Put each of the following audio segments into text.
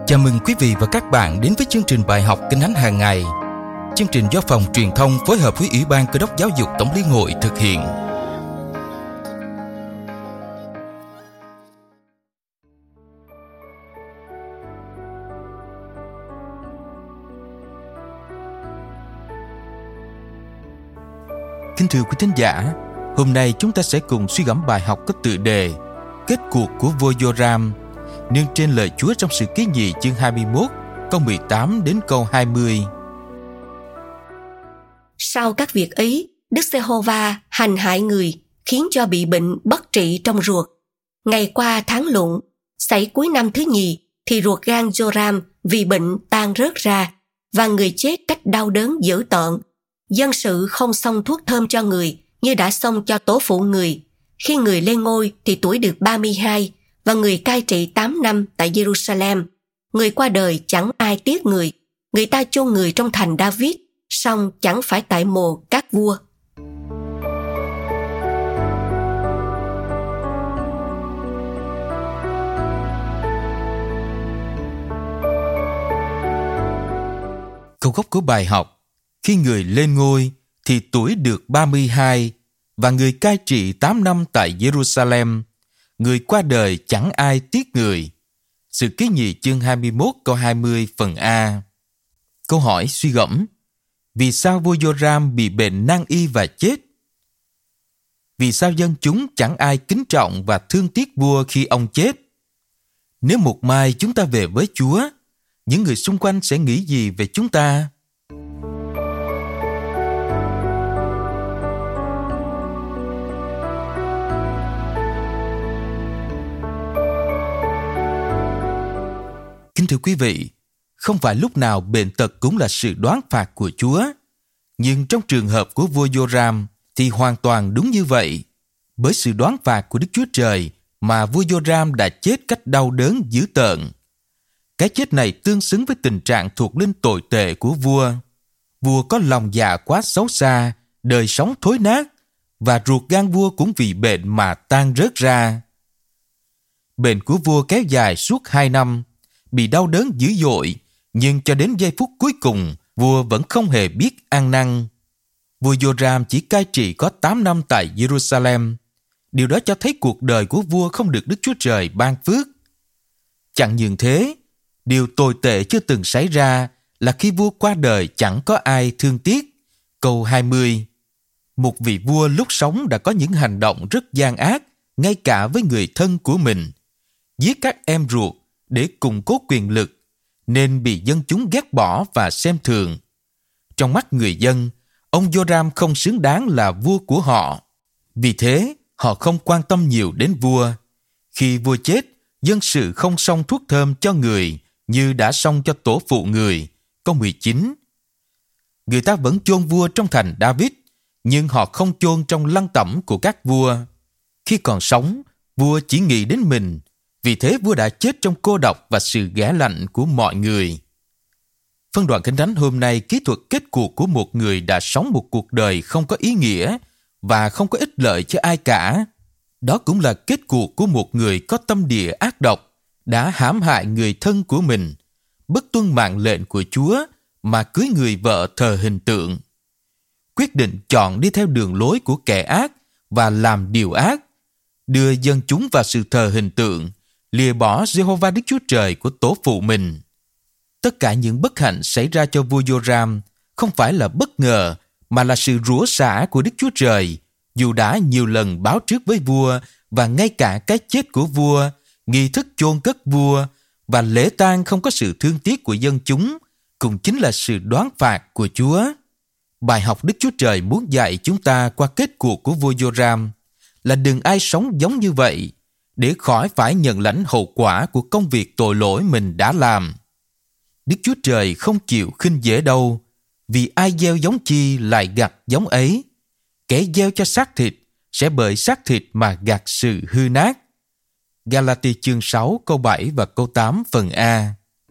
Chào mừng quý vị và các bạn đến với chương trình bài học Kinh Thánh hàng ngày. Chương trình do Phòng Truyền thông phối hợp với Ủy ban Cơ đốc Giáo dục Tổng Liên hội thực hiện. Kính thưa quý thính giả, hôm nay chúng ta sẽ cùng suy gẫm bài học có tựa đề Kết cuộc của vua Joram, nương trên lời Chúa trong Sử Ký Nhì chương 21, câu 18 đến câu 20. Sau các việc ấy, Đức Giê-hô-va hành hại người, khiến cho bị bệnh bất trị trong ruột. Ngày qua tháng lụng, xảy cuối năm thứ nhì, thì ruột gan Joram vì bệnh tan rớt ra, và người chết cách đau đớn dữ tợn. Dân sự không xông thuốc thơm cho người, như đã xông cho tổ phụ người. Khi người lên ngôi thì tuổi được 32, và người cai trị 8 năm tại Jerusalem. Người qua đời chẳng ai tiếc người. Người ta chôn người trong thành David, song chẳng phải tại mồ các vua. Câu gốc của bài học: khi người lên ngôi thì tuổi được 32, và người cai trị 8 năm tại Jerusalem. Người qua đời chẳng ai tiếc người. Sử Ký Nhì chương 21 câu 20 phần A. Câu hỏi suy gẫm: vì sao vua Joram bị bệnh nan y và chết? Vì sao dân chúng chẳng ai kính trọng và thương tiếc vua khi ông chết? Nếu một mai chúng ta về với Chúa, những người xung quanh sẽ nghĩ gì về chúng ta? Kính thưa quý vị, không phải lúc nào bệnh tật cũng là sự đoán phạt của Chúa. Nhưng trong trường hợp của vua Joram thì hoàn toàn đúng như vậy. Bởi sự đoán phạt của Đức Chúa Trời mà vua Joram đã chết cách đau đớn dữ tợn. Cái chết này tương xứng với tình trạng thuộc linh tồi tệ của vua. Vua có lòng dạ quá xấu xa, đời sống thối nát, và ruột gan vua cũng vì bệnh mà tan rớt ra. Bệnh của vua kéo dài suốt 2 năm, bị đau đớn dữ dội, nhưng cho đến giây phút cuối cùng, vua vẫn không hề biết ăn năn. Vua Joram chỉ cai trị có 8 năm tại Jerusalem. Điều đó cho thấy cuộc đời của vua không được Đức Chúa Trời ban phước. Chẳng những thế, điều tồi tệ chưa từng xảy ra là khi vua qua đời chẳng có ai thương tiếc. Câu 20. Một vị vua lúc sống đã có những hành động rất gian ác, ngay cả với người thân của mình. Giết các em ruột để củng cố quyền lực, nên bị dân chúng ghét bỏ và xem thường. Trong mắt người dân, ông Joram không xứng đáng là vua của họ. Vì thế, họ không quan tâm nhiều đến vua. Khi vua chết, dân sự không xông thuốc thơm cho người như đã xông cho tổ phụ người. Câu 19. Người ta vẫn chôn vua trong thành David, nhưng họ không chôn trong lăng tẩm của các vua. Khi còn sống, vua chỉ nghĩ đến mình. Vì thế vua đã chết trong cô độc và sự ghẻ lạnh của mọi người. Phân đoạn Kinh Thánh hôm nay kỹ thuật kết cuộc của một người đã sống một cuộc đời không có ý nghĩa và không có ích lợi cho ai cả. Đó cũng là kết cuộc của một người có tâm địa ác độc, đã hãm hại người thân của mình, bất tuân mạng lệnh của Chúa mà cưới người vợ thờ hình tượng. Quyết định chọn đi theo đường lối của kẻ ác và làm điều ác, đưa dân chúng vào sự thờ hình tượng, lìa bỏ Giê-hô-va Đức Chúa Trời của tổ phụ mình. Tất cả những bất hạnh xảy ra cho vua Joram không phải là bất ngờ, mà là sự rủa xả của Đức Chúa Trời, dù đã nhiều lần báo trước với vua, và ngay cả cái chết của vua, nghi thức chôn cất vua và lễ tang không có sự thương tiếc của dân chúng, cũng chính là sự đoán phạt của Chúa. Bài học Đức Chúa Trời muốn dạy chúng ta qua kết cuộc của vua Joram là đừng ai sống giống như vậy, để khỏi phải nhận lãnh hậu quả của công việc tội lỗi mình đã làm. Đức Chúa Trời không chịu khinh dễ đâu, vì ai gieo giống chi lại gặt giống ấy. Kẻ gieo cho xác thịt sẽ bởi xác thịt mà gặt sự hư nát. Galati chương 6 câu 7 và câu 8 phần A.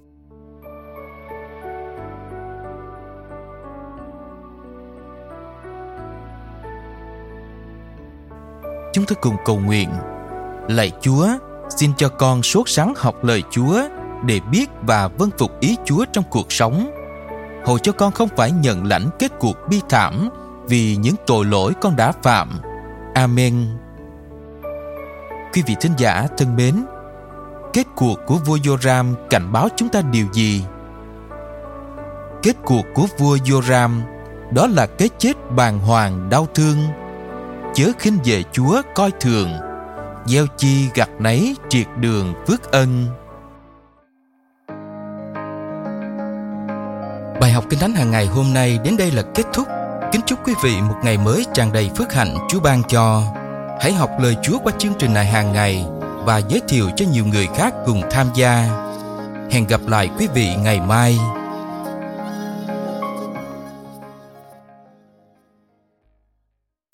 Chúng ta cùng cầu nguyện. Lạy Chúa, xin cho con sốt sắng học lời Chúa để biết và vâng phục ý Chúa trong cuộc sống. Hầu cho con không phải nhận lãnh kết cuộc bi thảm vì những tội lỗi con đã phạm. Amen. Quý vị thính giả thân mến, kết cuộc của vua Joram cảnh báo chúng ta điều gì? Kết cuộc của vua Joram đó là cái chết bàng hoàng đau thương. Chớ khinh dè Chúa coi thường, gieo chi gặt nấy triệt đường phước ân. Bài học Kinh Thánh hàng ngày hôm nay đến đây là kết thúc. Kính chúc quý vị một ngày mới tràn đầy phước hạnh Chúa ban cho. Hãy học lời Chúa qua chương trình này hàng ngày và giới thiệu cho nhiều người khác cùng tham gia. Hẹn gặp lại quý vị ngày mai.